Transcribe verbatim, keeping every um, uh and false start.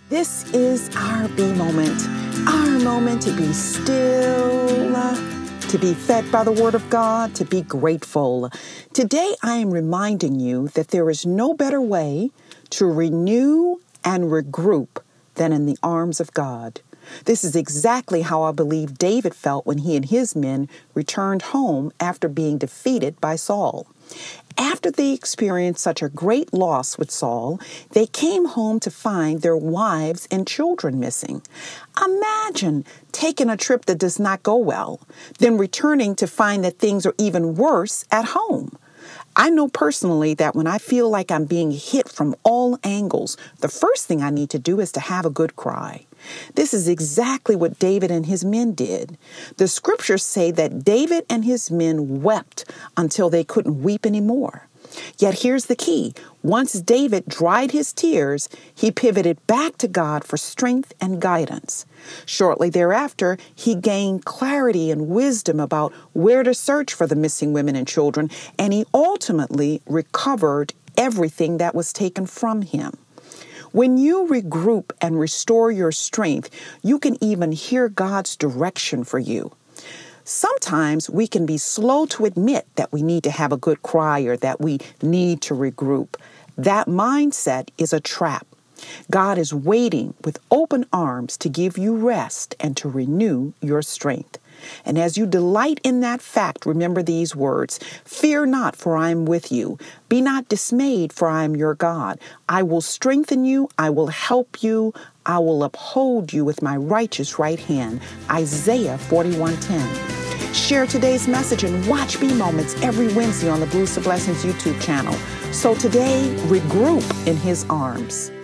This is our B moment, our moment to be still, to be fed by the Word of God, to be grateful. Today, I am reminding you that there is no better way to renew and regroup than in the arms of God. This is exactly how I believe David felt when he and his men returned home after being defeated by Saul. After they experienced such a great loss with Saul, they came home to find their wives and children missing. Imagine taking a trip that does not go well, then returning to find that things are even worse at home. I know personally that when I feel like I'm being hit from all angles, the first thing I need to do is to have a good cry. This is exactly what David and his men did. The scriptures say that David and his men wept until they couldn't weep anymore. Yet here's the key. Once David dried his tears, he pivoted back to God for strength and guidance. Shortly thereafter, he gained clarity and wisdom about where to search for the missing women and children, and he ultimately recovered everything that was taken from him. When you regroup and restore your strength, you can even hear God's direction for you. Sometimes we can be slow to admit that we need to have a good cry or that we need to regroup. That mindset is a trap. God is waiting with open arms to give you rest and to renew your strength. And as you delight in that fact, remember these words: "Fear not, for I am with you. Be not dismayed, for I am your God. I will strengthen you. I will help you. I will uphold you with my righteous right hand." Isaiah forty-one ten. Share today's message and watch B Moments every Wednesday on the Bruce of Blessings YouTube channel. So today, regroup in His arms.